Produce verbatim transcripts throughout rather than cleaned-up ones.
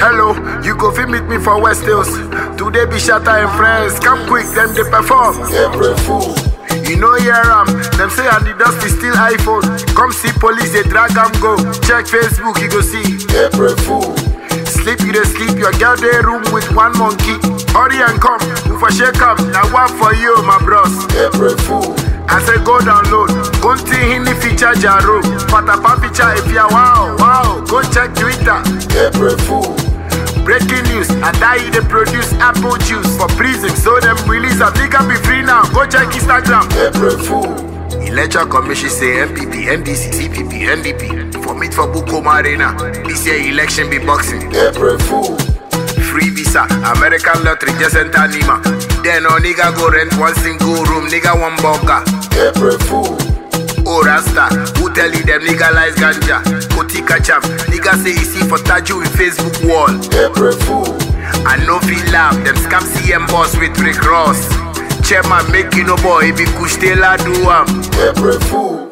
Hello, you go fit meet me for West Hills. Today be Shatta and friends. Come quick, then they perform. April Fool. You know hear am, them say and the dust is still iPhone. Come see police, they drag am go. Check Facebook, you go see. April Fool. Sleep, you dey sleep, your girl dey room with one monkey. Hurry and come, move for shake up. Now what for you, my bros? April Fool. I say go download, go to hini feature jaro. Patapa feature if ya wow, wow. Go check Twitter. April Fool. Breaking news, I die they produce apple juice for prison. So them release a nigga be free now. Go check Instagram. April Fool. Electoral Commission say M P P, N D C, C P P, N D P. For meet for Bukoma Arena. This year election be boxing. April Fool. Free visa, American lottery just enter Nima. Then no nigga go rent one single room, nigga one bunker. April Fool. Oh Rasta, who tell you them legalize ganja? Kotika champ, nigga say he see for Taju in Facebook wall. April Fool. I no feel laugh, them scam C M boss with Rick Ross. Chairman make you no boy, be kush Taylor do am. April Fool.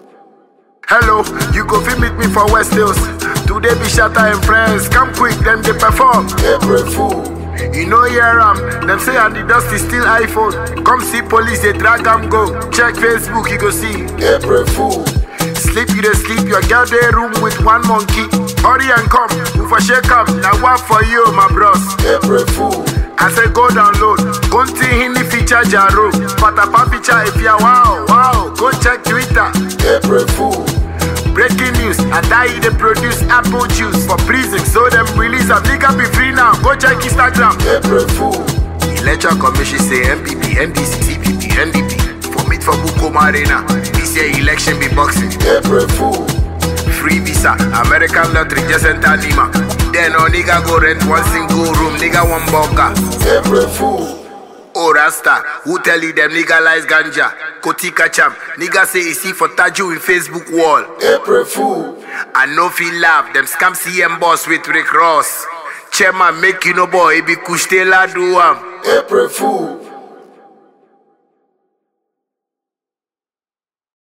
Hello, you go fit meet me for West Hills. Today be Shatta and friends. Come quick, then they perform. April Fool. You know hear am, them say and the dust is still iPhone. Come see police, they drag am go. Check Facebook, you go see. April Fool. Sleep, you dey sleep, your girl dey room with one monkey. Hurry and come, move for shake up. Now what for you, my bros? April Fool. I say go download, go to hini feature jaro. Patapa feature if ya wow, wow. Go check Twitter. April Fool. Breaking news, I die they produce apple juice for prison. So them release a nigga be free now. Go check Instagram. April Fool. Electoral Commission say M P P, N D C, C P P, N D P. For meet for Bukoma Arena. This year election be boxing. April Fool. Free visa, American lottery just enter Nima. Then no nigga go rent one single room, nigga one bunker. April Fool. Oh Rasta, who tell you them legalize ganja? Kotika champ, nigga say he see for Taju in Facebook wall. April Fool. I no feel laugh, them scam C M boss with Rick Ross. Chairman make you no boy, he be kush Taylor do am. April Fool.